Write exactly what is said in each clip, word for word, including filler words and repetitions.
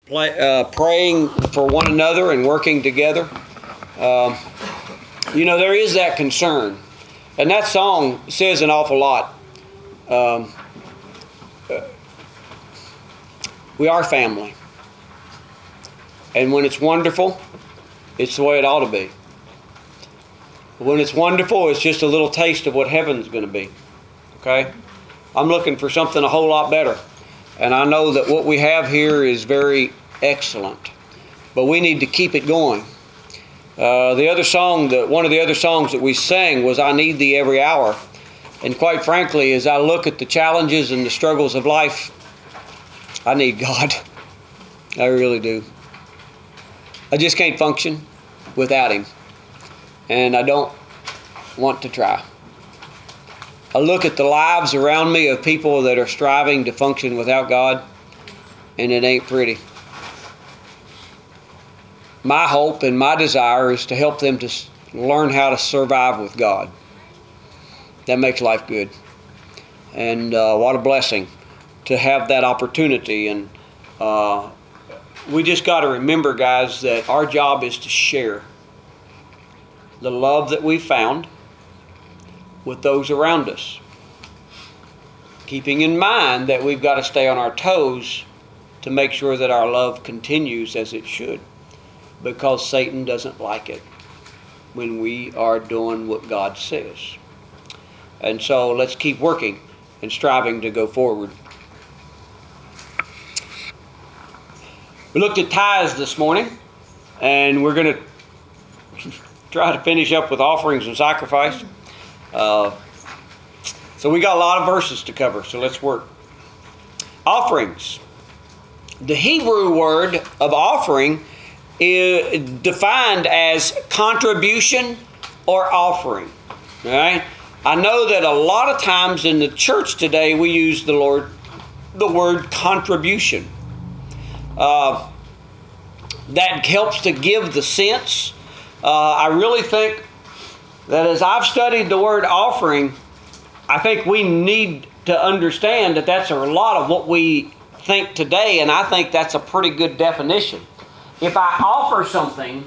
play, uh, praying for one another and working together. Um, you know, there is that concern. And that song says an awful lot. Um, we are family. And when it's wonderful, it's the way it ought to be. When it's wonderful, it's just a little taste of what heaven's going to be. Okay? I'm looking for something a whole lot better. And I know that what we have here is very excellent. But we need to keep it going. Uh, the other song, that one of the other songs that we sang was I Need Thee Every Hour. And quite frankly, as I look at the challenges and the struggles of life, I need God. I really do. I just can't function without Him. And I don't want to try. I look at the lives around me of people that are striving to function without God, and it ain't pretty. My hope and my desire is to help them to learn how to survive with God. That makes life good. And uh, what a blessing to have that opportunity. And uh, we just got to remember, guys, that our job is to share the love that we found with those around us. Keeping in mind that we've got to stay on our toes to make sure that our love continues as it should. Because Satan doesn't like it when we are doing what God says. And so let's keep working and striving to go forward. We looked at tithes this morning, and we're going to try to finish up with offerings and sacrifice. Uh, so we got a lot of verses to cover, so let's work. Offerings. The Hebrew word of offering is defined as contribution or offering. All right? I know that a lot of times in the church today we use the Lord, the word contribution. Uh, that helps to give the sense. Uh, I really think that as I've studied the word offering, I think we need to understand that that's a lot of what we think today, and I think that's a pretty good definition. If I offer something,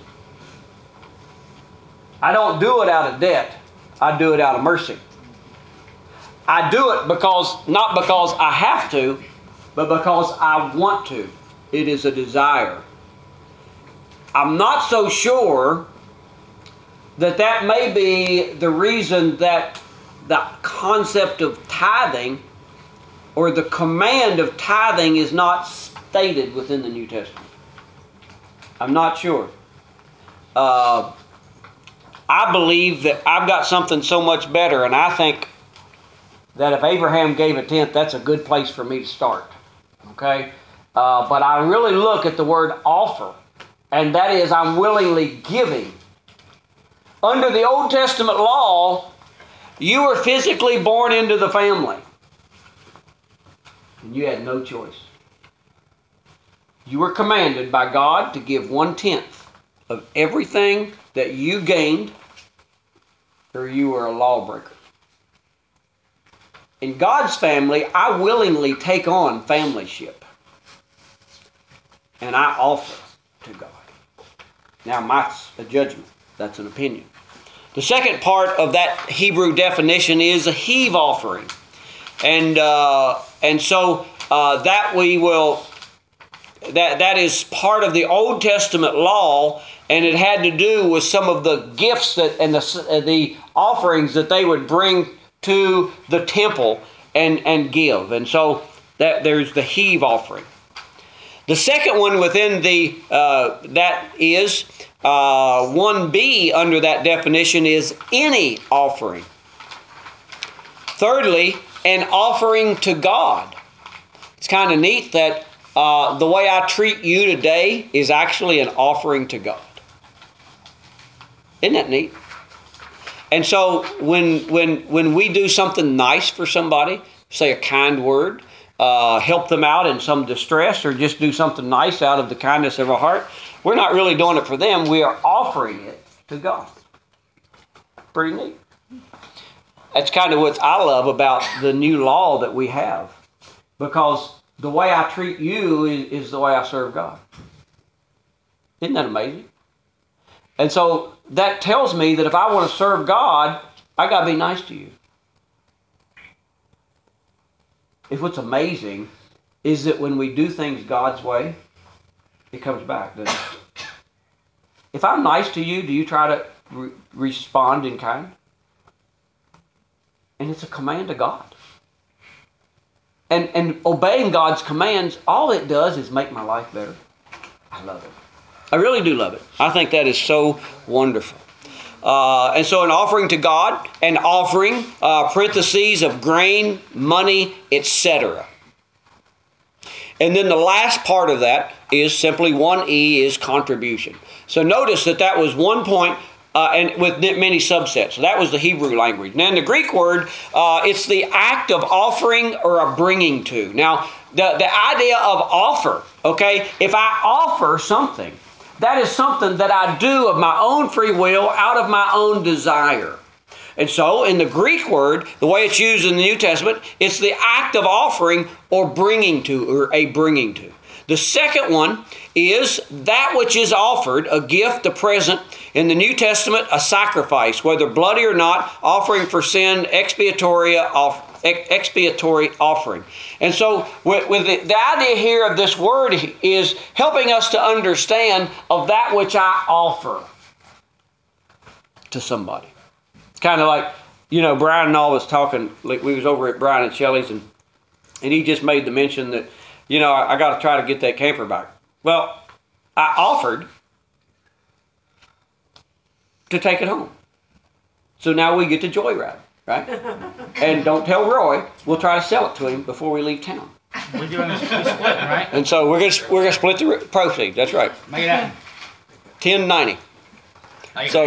I don't do it out of debt. I do it out of mercy. I do it because, not because I have to, but because I want to. It is a desire. I'm not so sure that that may be the reason that the concept of tithing or the command of tithing is not stated within the New Testament. I'm not sure. Uh, I believe that I've got something so much better, and I think that if Abraham gave a tenth, that's a good place for me to start. Okay? Uh, but I really look at the word offer, and that is I'm willingly giving. Under the Old Testament law, you were physically born into the family, and you had no choice. You were commanded by God to give one-tenth of everything that you gained, or you were a lawbreaker. In God's family, I willingly take on familyship, and I offer to God. Now, that's a judgment. That's an opinion. The second part of that Hebrew definition is a heave offering. And uh, and so uh, that we will, that, that is part of the Old Testament law, and it had to do with some of the gifts that and the, uh, the offerings that they would bring to the temple and, and give. And so that there's the heave offering. The second one within the, uh, that is, uh, one B under that definition is any offering. Thirdly, an offering to God. It's kind of neat that uh, the way I treat you today is actually an offering to God. Isn't that neat? And so when, when, when we do something nice for somebody, say a kind word, Uh, help them out in some distress, or just do something nice out of the kindness of our heart, we're not really doing it for them. We are offering it to God. Pretty neat. That's kind of what I love about the new law that we have. Because the way I treat you is, is the way I serve God. Isn't that amazing? And so that tells me that if I want to serve God, I got to be nice to you. If what's amazing is that when we do things God's way, it comes back, doesn't it? If I'm nice to you, do you try to re- respond in kind? And it's a command of God. And, and obeying God's commands, all it does is make my life better. I love it. I really do love it. I think that is so wonderful. Uh, and so an offering to God, an offering, uh, parentheses of grain, money, et cetera. And then the last part of that is simply one E is contribution. So notice that that was one point uh, and with many subsets. So that was the Hebrew language. Now in the Greek word, uh, it's the act of offering or a bringing to. Now the, the idea of offer, okay, if I offer something, that is something that I do of my own free will, out of my own desire. And so, in the Greek word, the way it's used in the New Testament, it's the act of offering or bringing to, or a bringing to. The second one is that which is offered, a gift, a present. In the New Testament, a sacrifice, whether bloody or not, offering for sin, expiatory, off, expiatory offering. And so, with, with the, the idea here of this word is helping us to understand of that which I offer to somebody. Kind of like, you know, Brian and all was talking, like we was over at Brian and Shelley's, and, and he just made the mention that, you know, I, I got to try to get that camper back. Well, I offered to take it home. So now we get to joyride, right? And don't tell Roy, we'll try to sell it to him before we leave town. We're doing a split, right? And so we're going to we're gonna split the proceeds, that's right. Make it happen. ten ninety. So,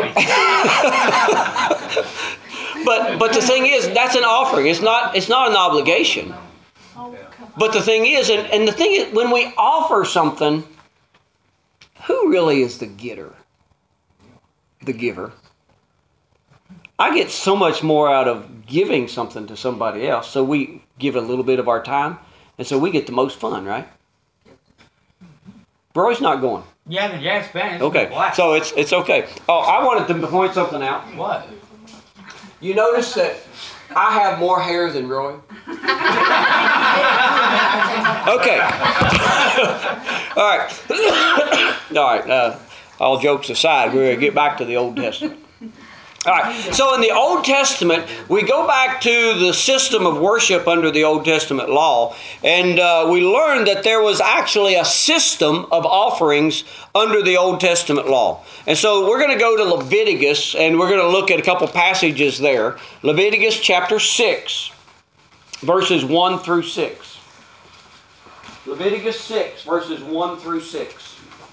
but but the thing is, that's an offering. It's not it's not an obligation. But the thing is, and, and the thing is, when we offer something, who really is the getter? The giver. I get so much more out of giving something to somebody else. So we give a little bit of our time, and so we get the most fun, right? Roy's not going. Yeah, the jazz band. Okay, so it's it's okay. Oh, I wanted to point something out. What? You notice that I have more hair than Roy? Okay. All right. All right. Uh, all jokes aside, we're going to get back to the Old Testament. All right. So in the Old Testament, we go back to the system of worship under the Old Testament law, and uh, we learn that there was actually a system of offerings under the Old Testament law. And so we're going to go to Leviticus, and we're going to look at a couple passages there. Leviticus chapter six, verses one through six. Leviticus six, verses one through six.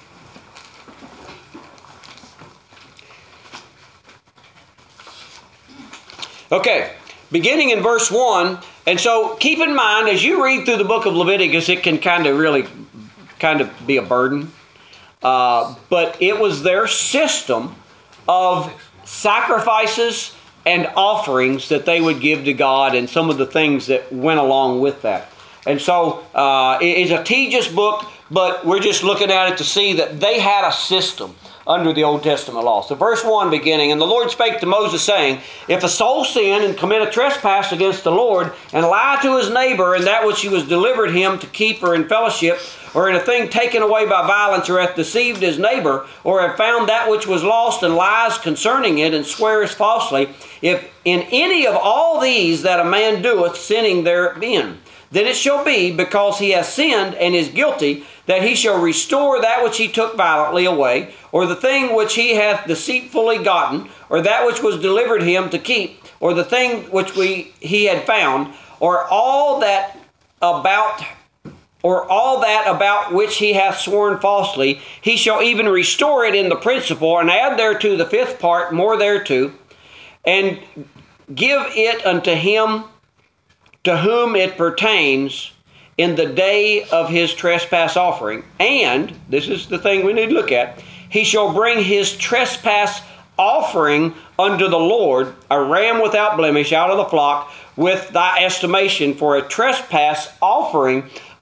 Okay, beginning in verse one, and so keep in mind, as you read through the book of Leviticus, it can kind of really kind of be a burden. Uh, but it was their system of sacrifices and offerings that they would give to God, and some of the things that went along with that. And so uh, it is a tedious book, but we're just looking at it to see that they had a system under the Old Testament law. So verse one beginning, and the Lord spake to Moses, saying, if a soul sin and commit a trespass against the Lord, and lie to his neighbor in that which he was delivered him to keep or in fellowship, or in a thing taken away by violence, or hath deceived his neighbor, or have found that which was lost, and lies concerning it, and swears falsely, if in any of all these that a man doeth, sinning therein, then it shall be, because he has sinned and is guilty, that he shall restore that which he took violently away, or the thing which he hath deceitfully gotten, or that which was delivered him to keep, or the thing which we he had found, or all that about or all that about which he hath sworn falsely, he shall even restore it in the principal, and add thereto the fifth part, more thereto, and give it unto him to whom it pertains in the day of his trespass offering. And, this is the thing we need to look at, he shall bring his trespass offering unto the Lord, a ram without blemish out of the flock, with thy estimation for a trespass offering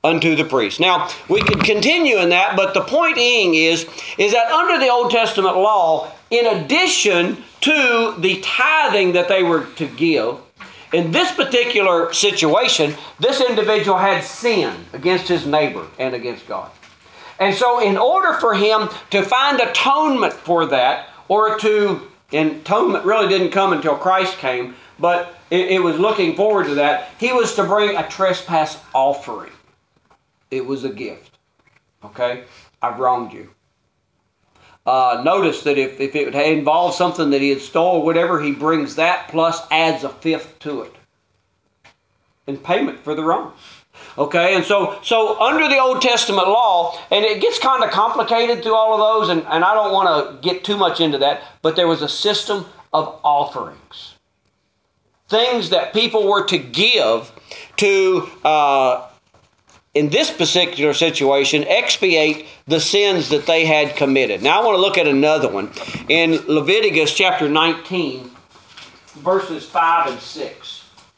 unto the priest. Now, we could continue in that, but the point being is, is that under the Old Testament law, in addition to the tithing that they were to give, in this particular situation, this individual had sinned against his neighbor and against God. And so in order for him to find atonement for that, or to, and atonement really didn't come until Christ came, but it, it was looking forward to that, he was to bring a trespass offering. It was a gift. Okay? I've wronged you. Uh, notice that if, if it involves something that he had stole or whatever, he brings that plus adds a fifth to it in payment for the wrong. Okay, and so so under the Old Testament law, and it gets kind of complicated through all of those, and, and I don't want to get too much into that, but there was a system of offerings. Things that people were to give to, uh, in this particular situation, expiate the sins that they had committed. Now I want to look at another one. In Leviticus chapter nineteen, verses five and six.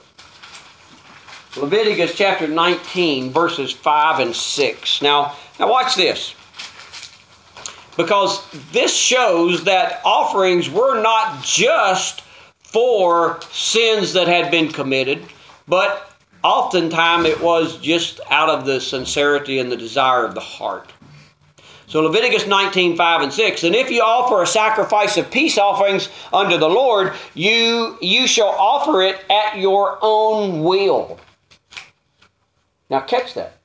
Leviticus chapter nineteen, verses five and six. Now, now watch this. Because this shows that offerings were not just for sins that had been committed, but oftentimes it was just out of the sincerity and the desire of the heart. So Leviticus nineteen, five and six, and if you offer a sacrifice of peace offerings unto the Lord, you, you shall offer it at your own will. Now catch that.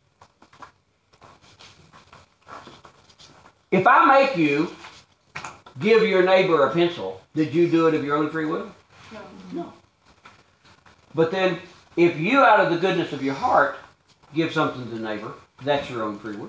If I make you give your neighbor a pencil, did you do it of your own free will? No. No. But then, if you out of the goodness of your heart give something to the neighbor, that's your own free will.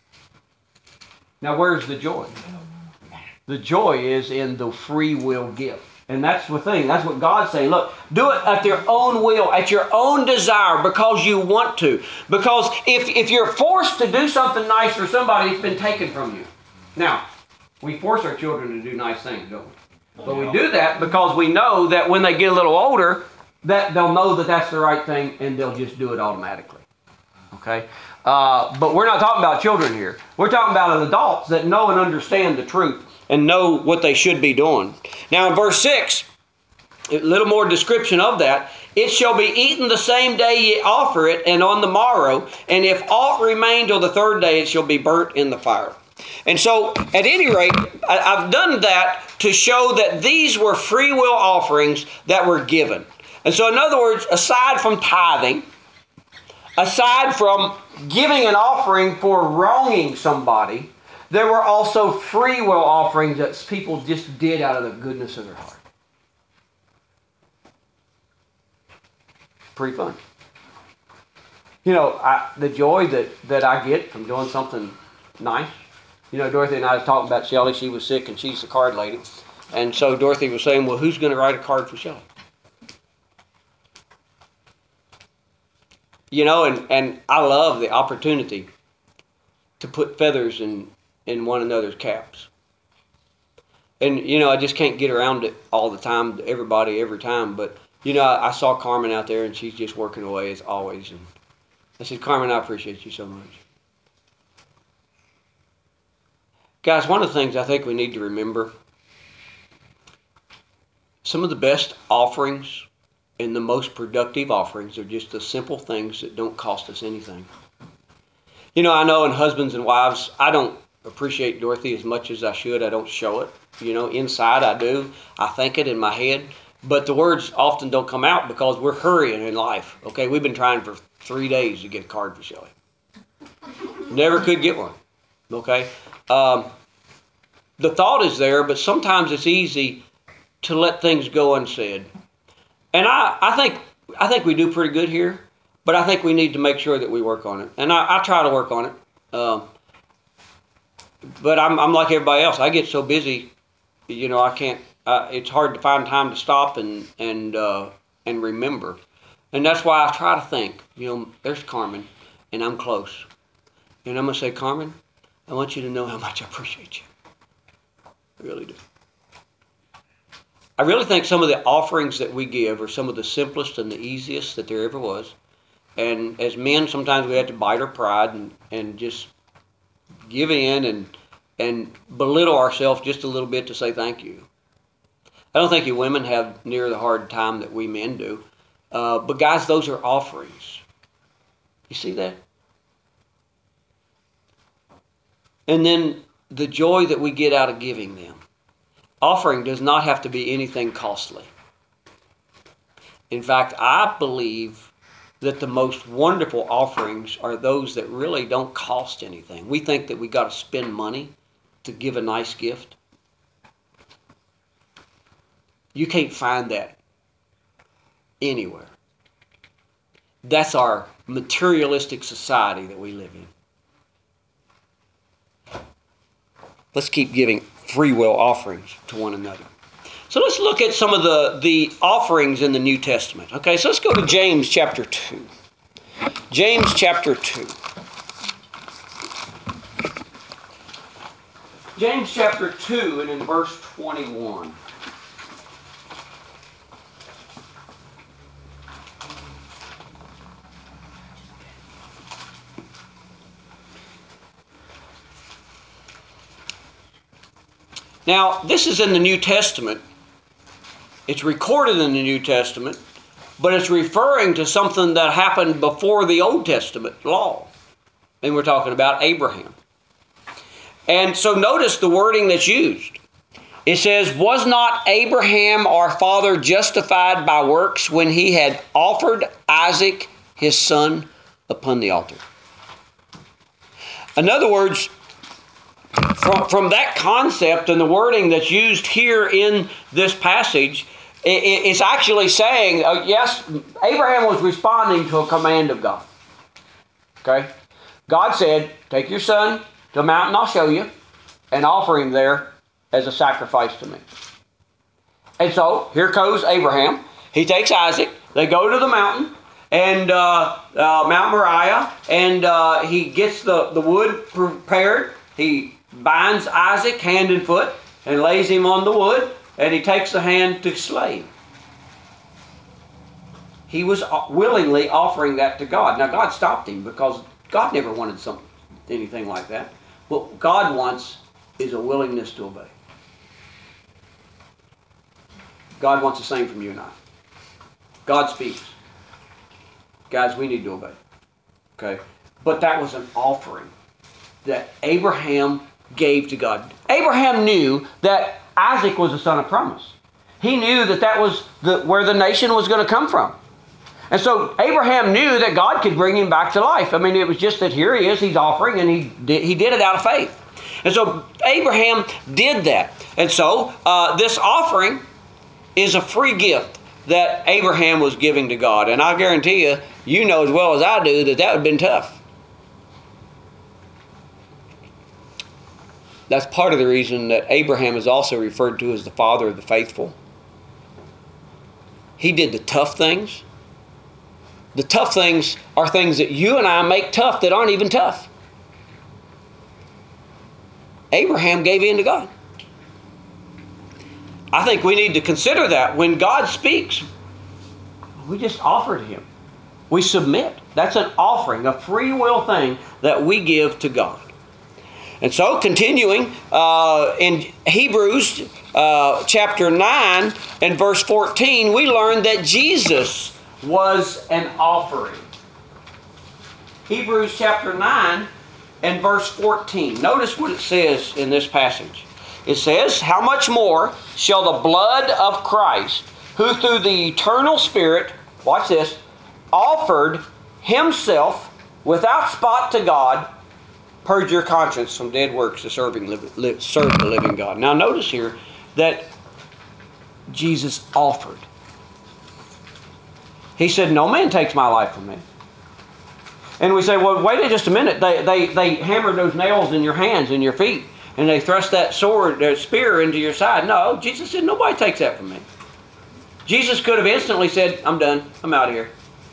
Now where's the joy? The joy is in the free will gift. And that's the thing. That's what God's saying. Look, do it at your own will, at your own desire, because you want to. Because if, if you're forced to do something nice for somebody, it's been taken from you. Now, we force our children to do nice things, don't we? But we do that because we know that when they get a little older, that they'll know that that's the right thing, and they'll just do it automatically. Okay? Uh, but we're not talking about children here. We're talking about adults that know and understand the truth and know what they should be doing. Now in verse six, a little more description of that. It shall be eaten the same day ye offer it, and on the morrow, and if aught remain till the third day, it shall be burnt in the fire. And so, at any rate, I, I've done that to show that these were free will offerings that were given. And so, in other words, aside from tithing, aside from giving an offering for wronging somebody, there were also free will offerings that people just did out of the goodness of their heart. Pretty fun. You know, I, the joy that, that I get from doing something nice. You know, Dorothy and I was talking about Shelley. She was sick and she's the card lady. And so Dorothy was saying, well, who's going to write a card for Shelley? You know, and, and I love the opportunity to put feathers in, in one another's caps. And, you know, I just can't get around it all the time, everybody, every time. But, you know, I, I saw Carmen out there and she's just working away as always. And I said, Carmen, I appreciate you so much. Guys, one of the things I think we need to remember, some of the best offerings and the most productive offerings are just the simple things that don't cost us anything. You know, I know in husbands and wives, I don't appreciate Dorothy as much as I should. I don't show it. You know, inside I do. I think it in my head. But the words often don't come out because we're hurrying in life. Okay, we've been trying for three days to get a card for Shelley. Never could get one. Okay? Um, the thought is there, but sometimes it's easy to let things go unsaid. And I, I think I think we do pretty good here, but I think we need to make sure that we work on it. And I, I try to work on it. Um, but I'm, I'm like everybody else. I get so busy, you know, I can't, uh, it's hard to find time to stop and, and, uh, and remember. And that's why I try to think, you know, there's Carmen, and I'm close. And I'm going to say, Carmen, I want you to know how much I appreciate you. I really do. I really think some of the offerings that we give are some of the simplest and the easiest that there ever was. And as men, sometimes we have to bite our pride and, and just give in and and belittle ourselves just a little bit to say thank you. I don't think you women have near the hard time that we men do. Uh, but guys, those are offerings. You see that? And then the joy that we get out of giving them. Offering does not have to be anything costly. In fact, I believe that the most wonderful offerings are those that really don't cost anything. We think that we got to spend money to give a nice gift. You can't find that anywhere. That's our materialistic society that we live in. Let's keep giving free will offerings to one another. So let's look at some of the, the offerings in the New Testament. Okay, so let's go to James chapter two. James chapter two. James chapter two and in verse twenty-one. Now, this is in the New Testament. It's recorded in the New Testament, but it's referring to something that happened before the Old Testament law. And we're talking about Abraham. And so notice the wording that's used. It says, "Was not Abraham our father justified by works when he had offered Isaac his son upon the altar?" In other words, From, from that concept and the wording that's used here in this passage, it, it's actually saying, uh, yes, Abraham was responding to a command of God. Okay? God said, take your son to a mountain I'll show you and offer him there as a sacrifice to me. And so, here goes Abraham. He takes Isaac. They go to the mountain, and uh, uh, Mount Moriah, and uh, he gets the, the wood prepared. He binds Isaac hand and foot and lays him on the wood, and he takes the hand to slay him. He was willingly offering that to God. Now, God stopped him because God never wanted some, anything like that. What God wants is a willingness to obey. God wants the same from you and I. God speaks. Guys, we need to obey. Okay? But that was an offering that Abraham gave to God. Abraham knew that Isaac was the son of promise. He knew that that was the, where the nation was going to come from. And so Abraham knew that God could bring him back to life. I mean, it was just that here he is, he's offering, and he did, he did it out of faith. And so Abraham did that. And so uh, this offering is a free gift that Abraham was giving to God. And I guarantee you, you know as well as I do that that would have been tough. That's part of the reason that Abraham is also referred to as the father of the faithful. He did the tough things. The tough things are things that you and I make tough that aren't even tough. Abraham gave in to God. I think we need to consider that when God speaks, we just offer to Him. We submit. That's an offering, a free will thing that we give to God. And so, continuing uh, in Hebrews uh, chapter nine and verse fourteen, we learn that Jesus was an offering. Hebrews chapter nine and verse fourteen. Notice what it says in this passage. It says, "How much more shall the blood of Christ, who through the eternal Spirit," watch this, "offered Himself without spot to God, purge your conscience from dead works to serving, live, serve the living God." Now notice here that Jesus offered. He said, "No man takes my life from me." And we say, well, wait just a minute. They, they, they hammered those nails in your hands and your feet, and they thrust that sword, that spear into your side. No, Jesus said, nobody takes that from me. Jesus could have instantly said, I'm done. I'm out of here.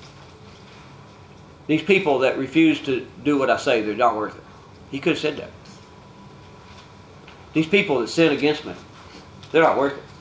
These people that refuse to do what I say, they're not worth it. He could have said that. These people that sin against me, they're not worth it.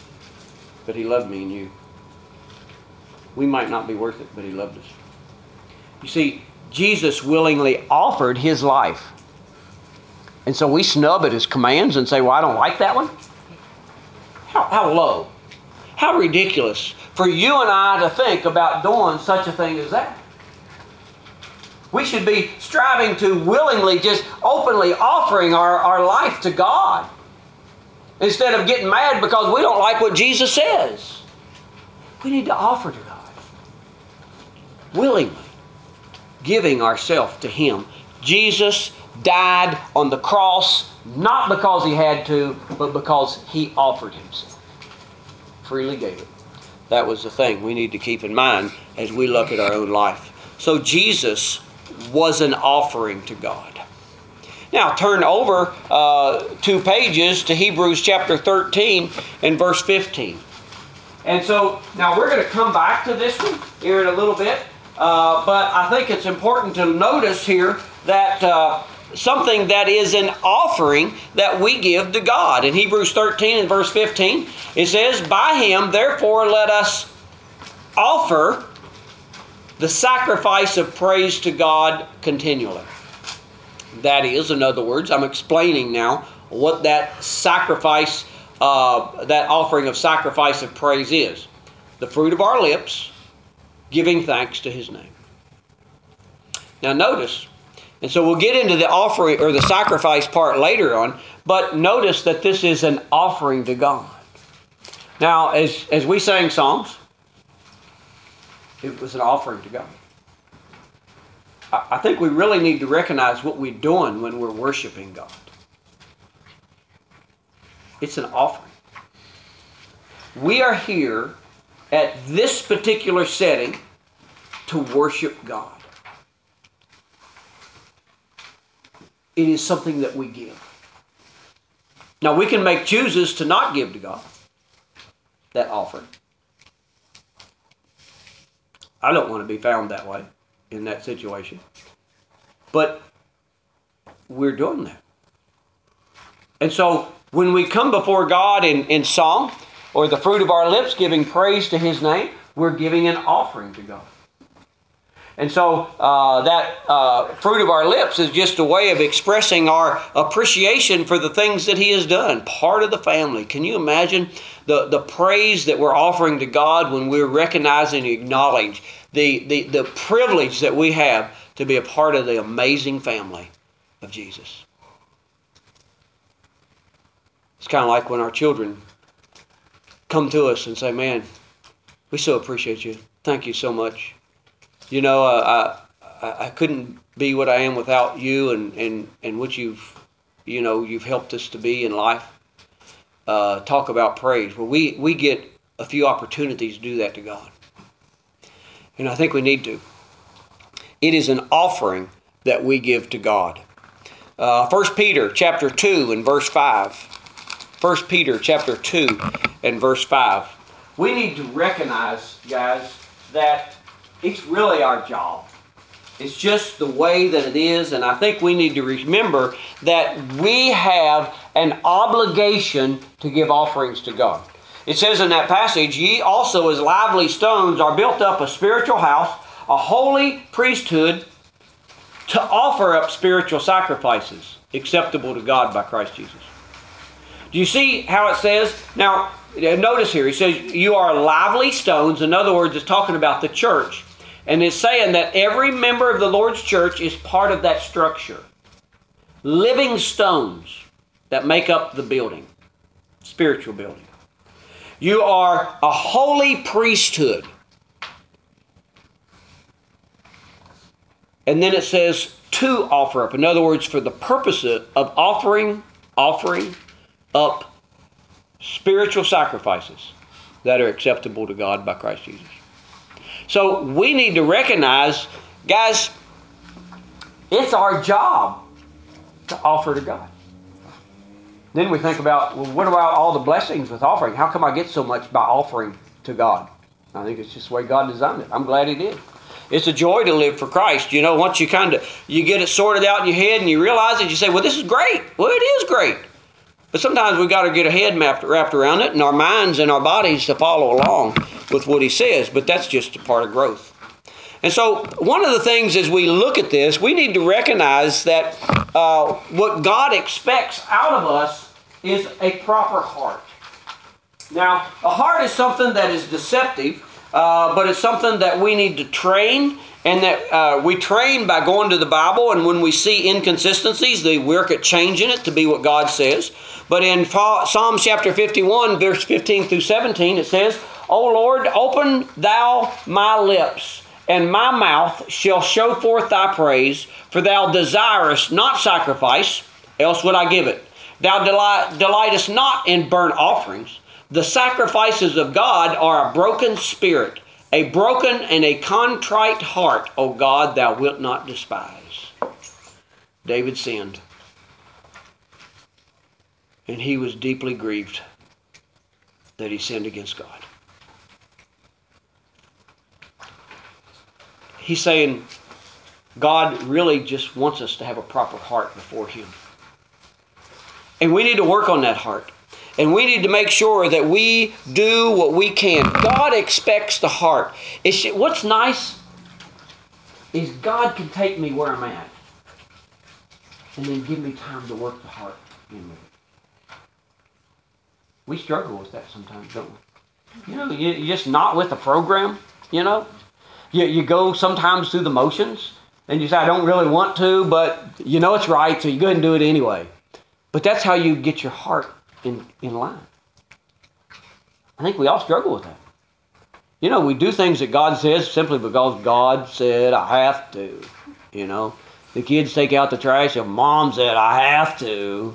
But He loved me and you. We might not be worth it, but He loved us. You see, Jesus willingly offered his life. And so we snub at his commands and say, well, I don't like that one. How, how low, how ridiculous for you and I to think about doing such a thing as that. We should be striving to willingly, just openly offering our, our life to God instead of getting mad because we don't like what Jesus says. We need to offer to God willingly, giving ourselves to him. Jesus died on the cross not because he had to, but because he offered himself. Freely gave it. That was the thing we need to keep in mind as we look at our own life. So Jesus was an offering to God. Now turn over uh, two pages to Hebrews chapter thirteen and verse fifteen. And so now we're going to come back to this one here in a little bit. Uh, but I think it's important to notice here that uh, something that is an offering that we give to God. In Hebrews thirteen and verse fifteen, it says, by him, therefore, let us offer the sacrifice of praise to God continually. That is, in other words, I'm explaining now what that sacrifice, uh, that offering of sacrifice of praise is. The fruit of our lips, giving thanks to his name. Now notice, and so we'll get into the offering or the sacrifice part later on, but notice that this is an offering to God. Now, as, as we sang songs, it was an offering to God. I, I think we really need to recognize what we're doing when we're worshiping God. It's an offering. We are here at this particular setting to worship God. It is something that we give. Now we can make choices to not give to God that offering. I don't want to be found that way in that situation. But we're doing that. And so when we come before God in, in song or the fruit of our lips giving praise to his name, we're giving an offering to God. And so uh, that uh, fruit of our lips is just a way of expressing our appreciation for the things that he has done. Part of the family. Can you imagine the, the praise that we're offering to God when we're recognizing and acknowledge the, the, the privilege that we have to be a part of the amazing family of Jesus? It's kind of like when our children come to us and say, man, we so appreciate you. Thank you so much. You know, uh, I I couldn't be what I am without you and, and, and what you've, you know, you've helped us to be in life. Uh, talk about praise. Well, we, we get a few opportunities to do that to God. And I think we need to. It is an offering that we give to God. Uh, First Peter chapter two and verse five. First Peter chapter two and verse five. We need to recognize, guys, that it's really our job. It's just the way that it is, and I think we need to remember that we have an obligation to give offerings to God. It says in that passage, ye also as lively stones are built up a spiritual house, a holy priesthood, to offer up spiritual sacrifices acceptable to God by Christ Jesus. Do you see how it says? Now, notice here, he says, you are lively stones. In other words, it's talking about the church. And it's saying that every member of the Lord's church is part of that structure. Living stones that make up the building, spiritual building. You are a holy priesthood. And then it says to offer up. In other words, for the purpose of offering, offering up spiritual sacrifices that are acceptable to God by Christ Jesus. So we need to recognize, guys, it's our job to offer to God. Then we think about, well, what about all the blessings with offering? How come I get so much by offering to God? I think it's just the way God designed it. I'm glad he did. It's a joy to live for Christ. You know, once you kind of, you get it sorted out in your head and you realize it, you say, well, this is great. Well, it is great. But sometimes we've got to get a head wrapped around it and our minds and our bodies to follow along with what he says. But that's just a part of growth. And so one of the things as we look at this, we need to recognize that uh, what God expects out of us is a proper heart. Now, a heart is something that is deceptive, uh, but it's something that we need to train, and that uh, we train by going to the Bible, and when we see inconsistencies, they work at changing it to be what God says. But in Psalm chapter fifty-one, verse fifteen through seventeen, it says, O Lord, open thou my lips, and my mouth shall show forth thy praise, for thou desirest not sacrifice, else would I give it. Thou delight, delightest not in burnt offerings. The sacrifices of God are a broken spirit, a broken and a contrite heart, O God, thou wilt not despise. David sinned, and he was deeply grieved that he sinned against God. He's saying God really just wants us to have a proper heart before Him. And we need to work on that heart. And we need to make sure that we do what we can. God expects the heart. It's, what's nice is God can take me where I'm at and then give me time to work the heart in me. We struggle with that sometimes, don't we? You know, you, you're just not with the program, you know. You, you go sometimes through the motions and you say, I don't really want to, but you know it's right, so you go ahead and do it anyway. But that's how you get your heart in, in line. I think we all struggle with that. You know, we do things that God says simply because God said, I have to. You know, the kids take out the trash and Mom said, I have to.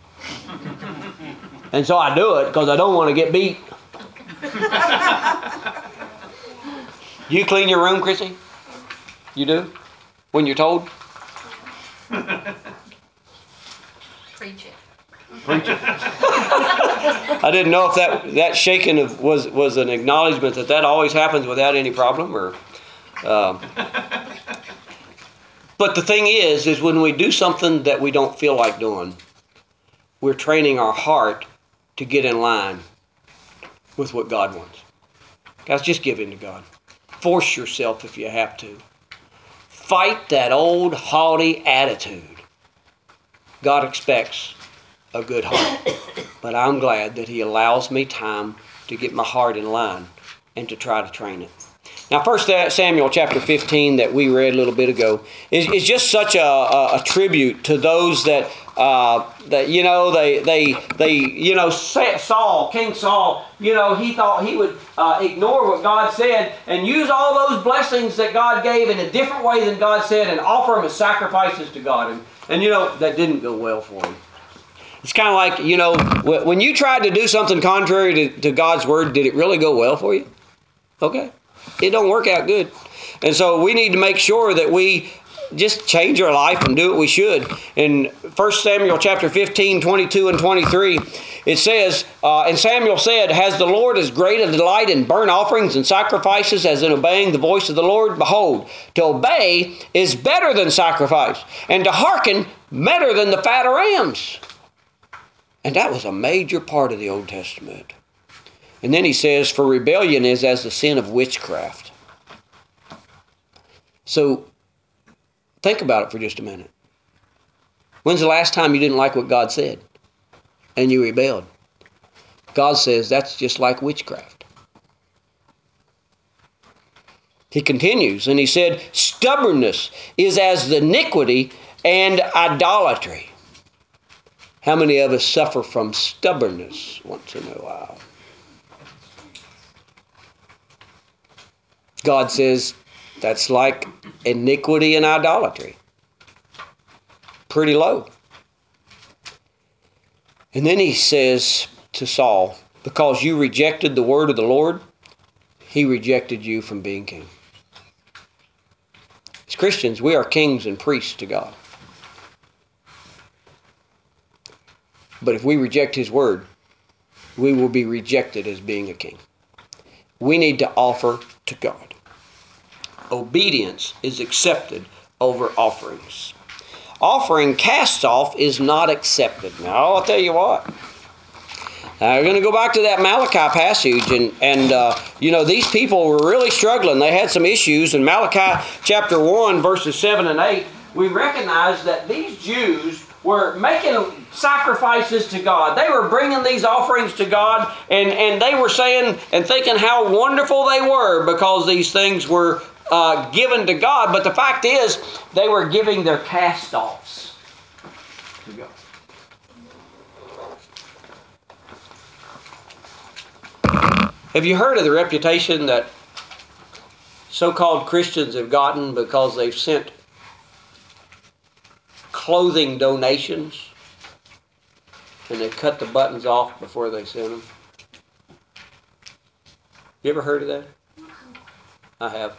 And so I do it because I don't want to get beat. You clean your room, Chrissy? You do? When you're told? Preach it. Preach it. I didn't know if that, that shaking of was, was an acknowledgement that that always happens without any problem. or. Um, but the thing is, is when we do something that we don't feel like doing, we're training our heart to get in line with what God wants. Guys, just give in to God. Force yourself if you have to. Fight that old haughty attitude. God expects a good heart. But I'm glad that He allows me time to get my heart in line and to try to train it. Now, First Samuel chapter fifteen that we read a little bit ago is, is just such a, a, a tribute to those that uh, that you know they they they you know Saul, King Saul, you know he thought he would uh, ignore what God said and use all those blessings that God gave in a different way than God said and offer them as sacrifices to God, and, and you know that didn't go well for him. It's kind of like, you know, when you tried to do something contrary to, to God's word, did it really go well for you? Okay. It don't work out good. And so we need to make sure that we just change our life and do what we should. In First Samuel chapter fifteen, twenty-two and twenty-three, it says, uh, and Samuel said, has the Lord as great a delight in burnt offerings and sacrifices as in obeying the voice of the Lord? Behold, to obey is better than sacrifice, and to hearken better than the fat of rams. And that was a major part of the Old Testament. And then he says, for rebellion is as the sin of witchcraft. So, think about it for just a minute. When's the last time you didn't like what God said and you rebelled? God says that's just like witchcraft. He continues and he said, stubbornness is as the iniquity and idolatry. How many of us suffer from stubbornness once in a while? God says that's like iniquity and idolatry. Pretty low. And then he says to Saul, because you rejected the word of the Lord, He rejected you from being king. As Christians, we are kings and priests to God. But if we reject His word, we will be rejected as being a king. We need to offer to God. Obedience is accepted over offerings. Offering cast off is not accepted. Now, I'll tell you what. Now, we're going to go back to that Malachi passage, and, and uh, you know, these people were really struggling. They had some issues. In Malachi chapter one, verses seven and eight, we recognize that these Jews were making sacrifices to God. They were bringing these offerings to God, and, and they were saying and thinking how wonderful they were because these things were uh, given to God. But the fact is, they were giving their cast-offs to God. Have you heard of the reputation that so-called Christians have gotten because they've sent clothing donations and they cut the buttons off before they send them? You ever heard of that? I have.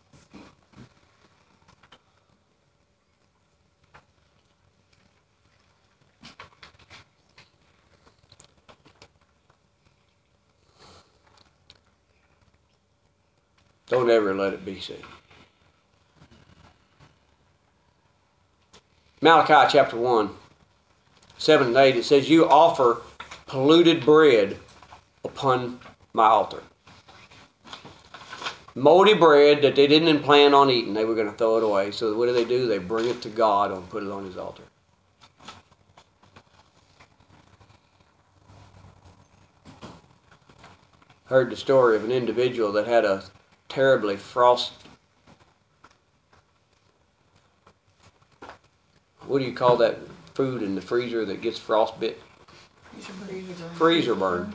Don't ever let it be seen. Malachi chapter one, seven and eight, it says, you offer polluted bread upon my altar. Moldy bread that they didn't plan on eating. They were going to throw it away. So what do they do? They bring it to God and put it on his altar. Heard the story of an individual that had a terribly frost. What do you call that food in the freezer that gets frostbit? Freezer, freezer burn.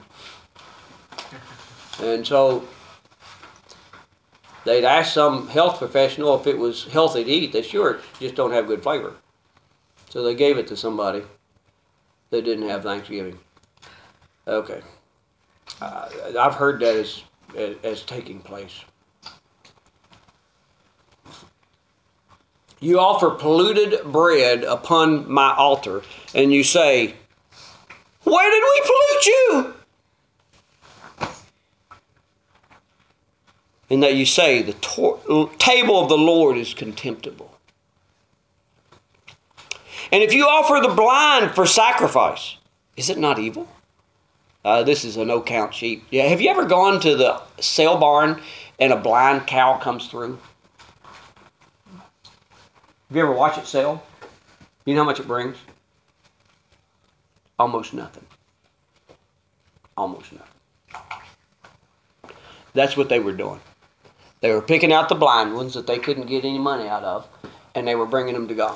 And so they'd ask some health professional if it was healthy to eat. They sure just don't have good flavor. So they gave it to somebody that didn't have Thanksgiving. Okay. Uh, I've heard that as, as, as taking place. You offer polluted bread upon my altar, and you say, where did we pollute you? And that you say, the to- table of the Lord is contemptible. And if you offer the blind for sacrifice, is it not evil? Uh, this is a no-count sheep. Yeah, have you ever gone to the sale barn and a blind cow comes through? Have you ever watched it sell? You know how much it brings? Almost nothing. Almost nothing. That's what they were doing. They were picking out the blind ones that they couldn't get any money out of, and they were bringing them to God.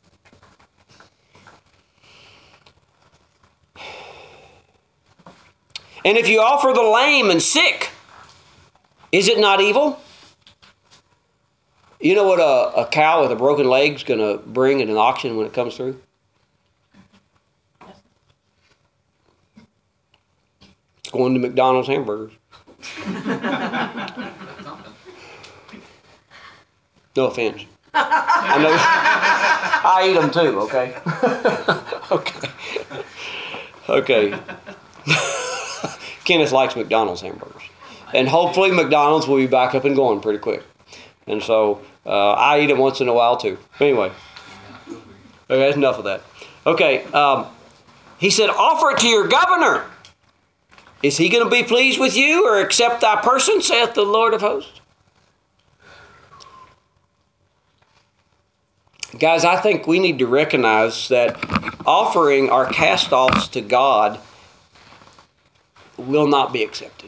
And if you offer the lame and sick, is it not evil? You know what a, a cow with a broken leg is going to bring at an auction when it comes through? It's going to McDonald's hamburgers. No offense. I know. I eat them too, okay? okay. Okay. Kenneth likes McDonald's hamburgers. And hopefully McDonald's will be back up and going pretty quick. And so uh, I eat it once in a while too. Anyway, okay, that's enough of that. Okay, um, he said, offer it to your governor. Is he going to be pleased with you or accept thy person, saith the Lord of hosts? Guys, I think we need to recognize that offering our cast-offs to God will not be accepted.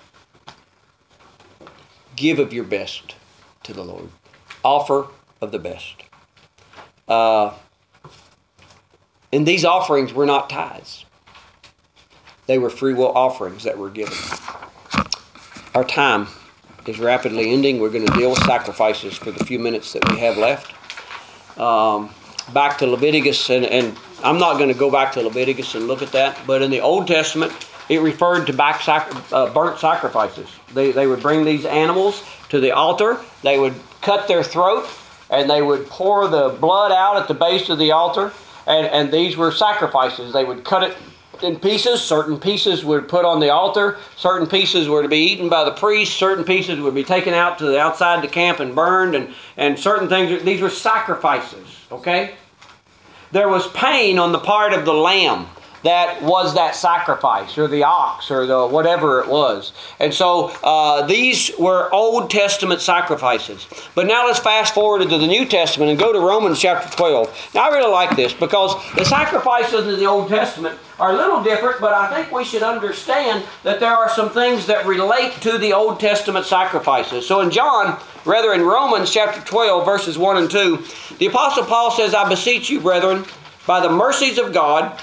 Give of your best to the Lord. Offer of the best. Uh, and these offerings were not tithes. They were free will offerings that were given. Our time is rapidly ending. We're going to deal with sacrifices for the few minutes that we have left. Um, back to Leviticus, and, and I'm not going to go back to Leviticus and look at that, but in the Old Testament, it referred to back sacri- uh, burnt sacrifices. They, they would bring these animals to the altar. They would cut their throat, and they would pour the blood out at the base of the altar, and, and these were sacrifices. They would cut it in pieces. Certain pieces were put on the altar. Certain pieces were to be eaten by the priest. Certain pieces would be taken out to the outside the camp and burned, and, and certain things, these were sacrifices, okay? There was pain on the part of the lamb. that was that sacrifice, or the ox, or the whatever it was. And so uh, these were Old Testament sacrifices. But now let's fast forward into the New Testament and go to Romans chapter twelve. Now I really like this because the sacrifices in the Old Testament are a little different, but I think we should understand that there are some things that relate to the Old Testament sacrifices. So in John, rather in Romans chapter twelve, verses one and two, the Apostle Paul says, I beseech you, brethren, by the mercies of God,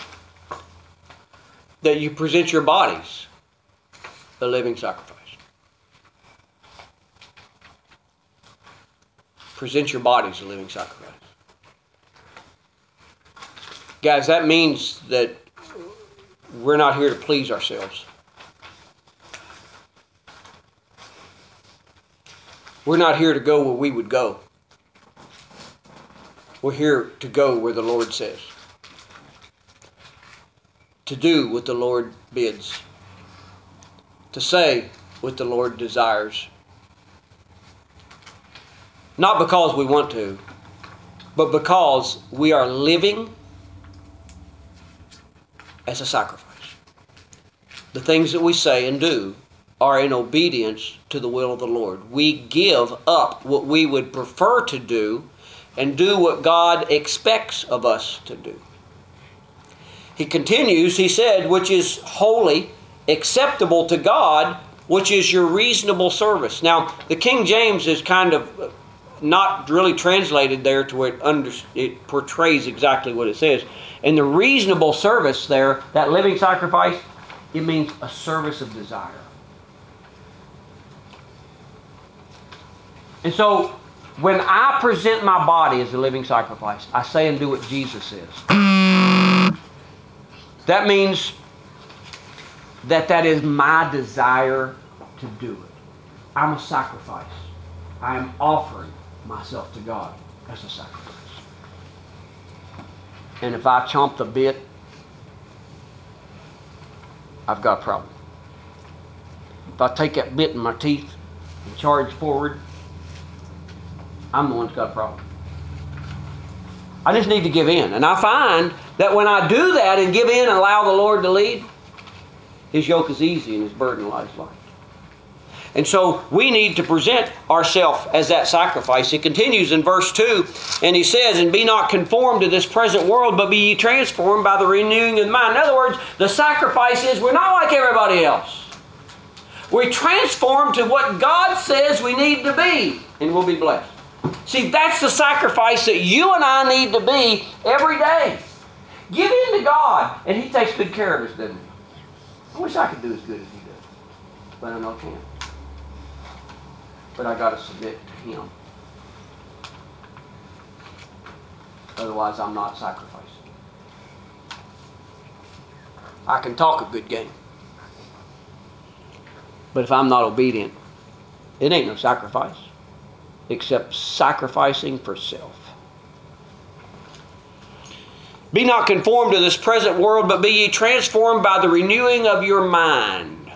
that you present your bodies a living sacrifice. Present your bodies a living sacrifice. Guys, that means that we're not here to please ourselves. We're not here to go where we would go. We're here to go where the Lord says. To do what the Lord bids. To say what the Lord desires. Not because we want to, but because we are living as a sacrifice. The things that we say and do are in obedience to the will of the Lord. We give up what we would prefer to do and do what God expects of us to do. He continues, he said, which is holy, acceptable to God, which is your reasonable service. Now, the King James is kind of not really translated there to where it, under, it portrays exactly what it says. And the reasonable service there, that living sacrifice, it means a service of desire. And so, when I present my body as a living sacrifice, I say and do what Jesus says. That means that that is my desire to do it. I'm a sacrifice. I am offering myself to God as a sacrifice. And if I chomp the bit, I've got a problem. If I take that bit in my teeth and charge forward, I'm the one that's got a problem. I just need to give in. And I find that when I do that and give in and allow the Lord to lead, His yoke is easy and His burden lies light. And so we need to present ourselves as that sacrifice. It continues in verse two, and he says, and be not conformed to this present world, but be ye transformed by the renewing of the mind. In other words, the sacrifice is we're not like everybody else. We transform to what God says we need to be, and we'll be blessed. See, that's the sacrifice that you and I need to be every day. Give in to God, and He takes good care of us, doesn't He? I wish I could do as good as He does, but I know I can't. But I got to submit to Him. Otherwise, I'm not sacrificing. I can talk a good game, but if I'm not obedient, it ain't no sacrifice, except sacrificing for self. Be not conformed to this present world, but be ye transformed by the renewing of your mind.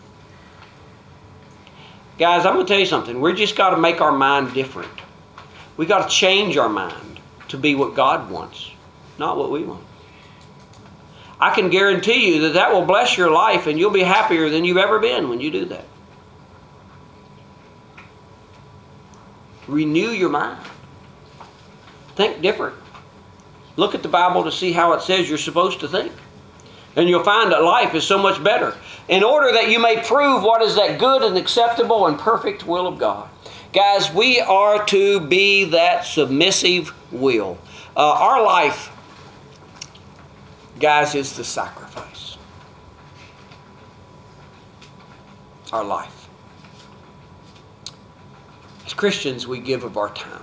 Guys, I'm going to tell you something. We've just got to make our mind different. We've got to change our mind to be what God wants, not what we want. I can guarantee you that that will bless your life and you'll be happier than you've ever been when you do that. Renew your mind. Think different. Look at the Bible to see how it says you're supposed to think. And you'll find that life is so much better. In order that you may prove what is that good and acceptable and perfect will of God. Guys, we are to be that submissive will. Uh, our life, guys, is the sacrifice. Our life. As Christians, we give of our time.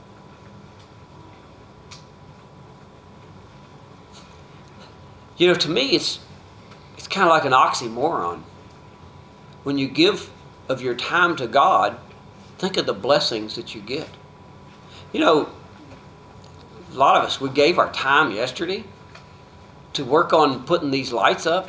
You know, to me, it's it's kind of like an oxymoron. When you give of your time to God, think of the blessings that you get. You know, a lot of us, we gave our time yesterday to work on putting these lights up.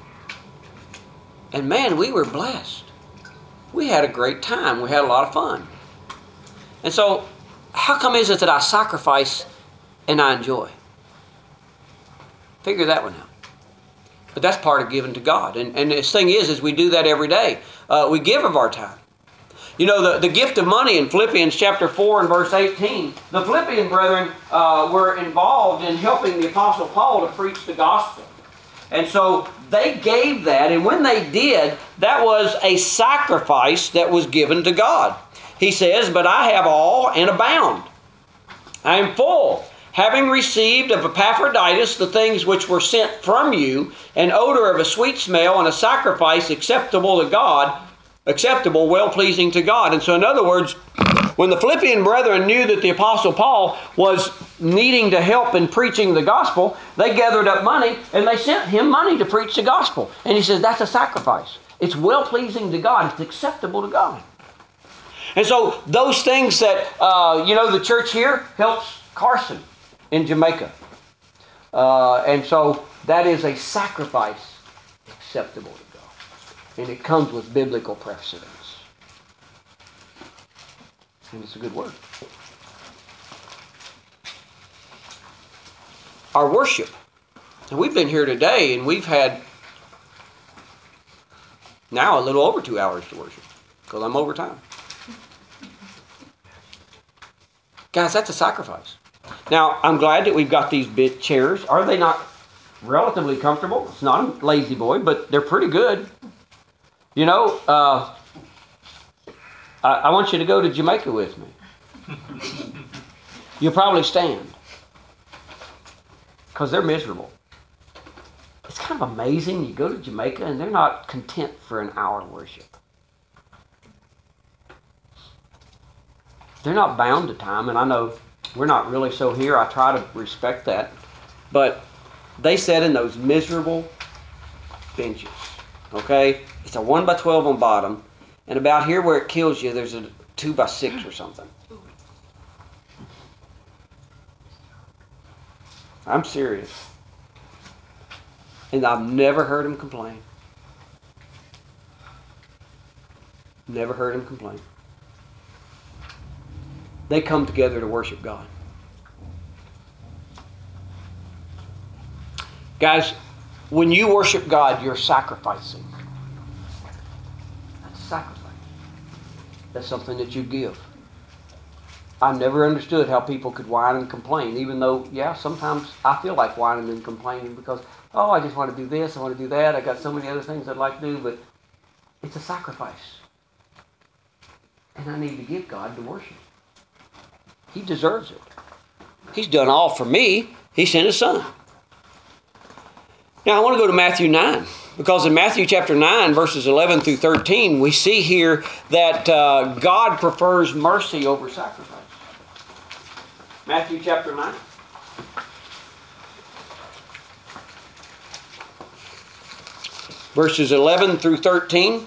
And man, we were blessed. We had a great time. We had a lot of fun. And so, how come is it that I sacrifice and I enjoy? Figure that one out. But that's part of giving to God. And, and the thing is, is we do that every day. Uh, we give of our time. You know, the, the gift of money in Philippians chapter four and verse eighteen, the Philippian brethren uh, were involved in helping the Apostle Paul to preach the gospel. And so they gave that, and when they did, that was a sacrifice that was given to God. He says, "But I have all and abound. I am full, having received of Epaphroditus the things which were sent from you, an odor of a sweet smell and a sacrifice acceptable to God, acceptable, well-pleasing to God." And so in other words, when the Philippian brethren knew that the Apostle Paul was needing to help in preaching the gospel, they gathered up money and they sent him money to preach the gospel. And he says, that's a sacrifice. It's well-pleasing to God. It's acceptable to God. And so those things that, uh, you know, the church here helps Carson in Jamaica. Uh, and so that is a sacrifice acceptable to God. And it comes with biblical precedence. And it's a good word. Our worship. And we've been here today and we've had now a little over two hours to worship because I'm over time. Guys, that's a sacrifice. Now, I'm glad that we've got these bit chairs. Are they not relatively comfortable? It's not a lazy boy, but they're pretty good. You know, uh, I, I want you to go to Jamaica with me. You'll probably stand because they're miserable. It's kind of amazing. You go to Jamaica and they're not content for an hour of worship. They're not bound to time, and I know we're not really so here. I try to respect that. But they sit in those miserable benches, okay? It's a one by twelve on bottom, and about here where it kills you, there's a two by six or something. I'm serious. And I've never heard him complain. Never heard him complain. They come together to worship God. Guys, when you worship God, you're sacrificing. That's a sacrifice. That's something that you give. I've never understood how people could whine and complain, even though, yeah, sometimes I feel like whining and complaining because, oh, I just want to do this, I want to do that, I got so many other things I'd like to do, but it's a sacrifice. And I need to give God to worship. He deserves it. He's done all for me. He sent His Son. Now I want to go to Matthew nine, because in Matthew chapter nine, verses eleven through thirteen, we see here that uh, God prefers mercy over sacrifice. Matthew chapter nine. Verses eleven through thirteen.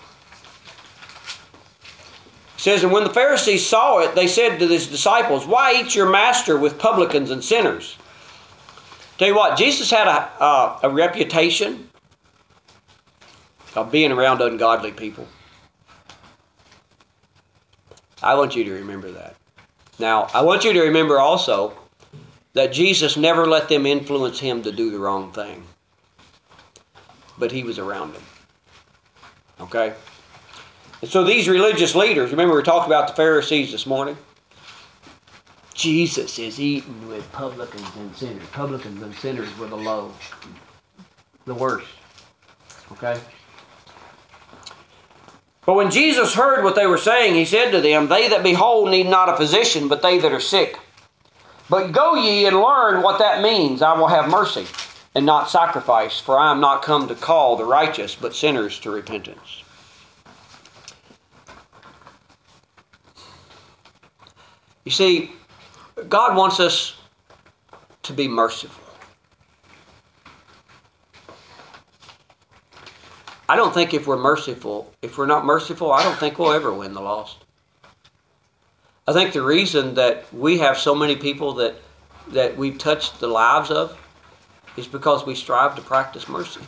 It says, "And when the Pharisees saw it, they said to His disciples, 'Why eats your master with publicans and sinners?'" Tell you what, Jesus had a, uh, a reputation of being around ungodly people. I want you to remember that. Now, I want you to remember also that Jesus never let them influence Him to do the wrong thing. But He was around them. Okay? And so these religious leaders, remember we talked about the Pharisees this morning? Jesus is eating with publicans and sinners. Publicans and sinners were the low. The worst. Okay? But when Jesus heard what they were saying, He said to them, "They that be whole need not a physician, but they that are sick. But go ye and learn what that means. I will have mercy and not sacrifice, for I am not come to call the righteous, but sinners to repentance." You see, God wants us to be merciful. I don't think if we're merciful, if we're not merciful, I don't think we'll ever win the lost. I think the reason that we have so many people that, that we've touched the lives of is because we strive to practice mercy.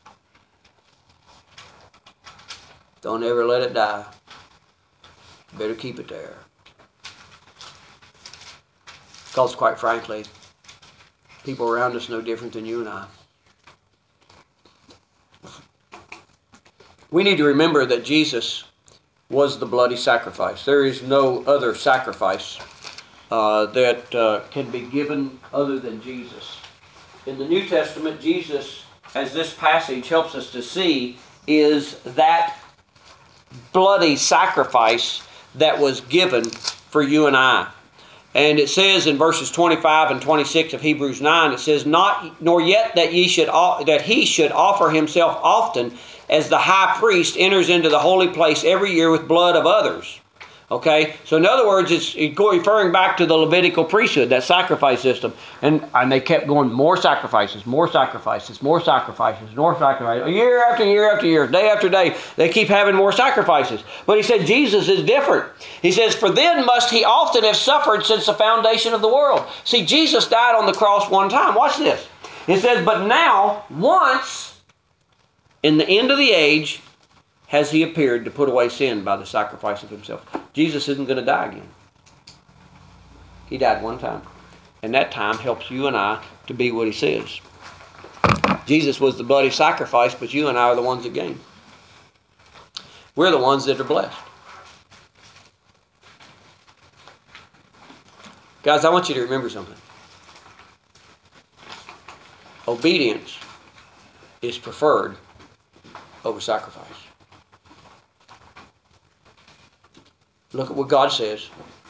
Don't ever let it die. Better keep it there. Because quite frankly, People around us no different than you and I. We need to remember that Jesus was the bloody sacrifice. There is no other sacrifice uh, that uh, can be given other than Jesus. In the New Testament, Jesus, as this passage helps us to see, is that bloody sacrifice that was given for you and I. And it says in verses twenty-five and twenty-six of Hebrews nine, it says, "Not nor yet that ye should that he should offer himself often, as the high priest enters into the holy place every year with blood of others." Okay, so in other words, it's referring back to the Levitical priesthood, that sacrifice system. And, and they kept going, more sacrifices, more sacrifices, more sacrifices, more sacrifices. Year after year after year, day after day, they keep having more sacrifices. But he said Jesus is different. He says, "For then must he often have suffered since the foundation of the world." See, Jesus died on the cross one time. Watch this. It says, "But now, once, in the end of the age, has he appeared to put away sin by the sacrifice of himself." Jesus isn't going to die again. He died one time. And that time helps you and I to be what he says. Jesus was the bloody sacrifice, but you and I are the ones that gain. We're the ones that are blessed. Guys, I want you to remember something. Obedience is preferred over sacrifice. Look at what God says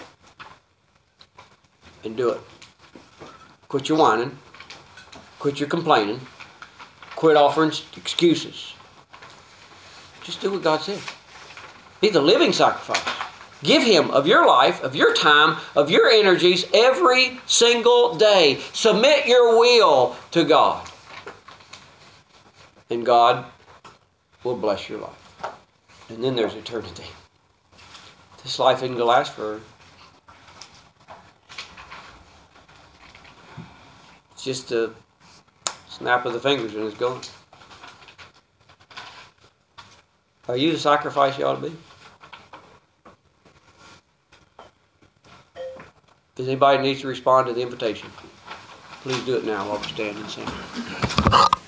and do it. Quit your whining. Quit your complaining. Quit offering excuses. Just do what God says. Be the living sacrifice. Give him of your life, of your time, of your energies every single day. Submit your will to God. And God will bless your life. And then there's eternity. This life isn't going to last forever. It's just a snap of the fingers and it's gone. Are you the sacrifice you ought to be? If anybody needs to respond to the invitation, please do it now while we stand and sing.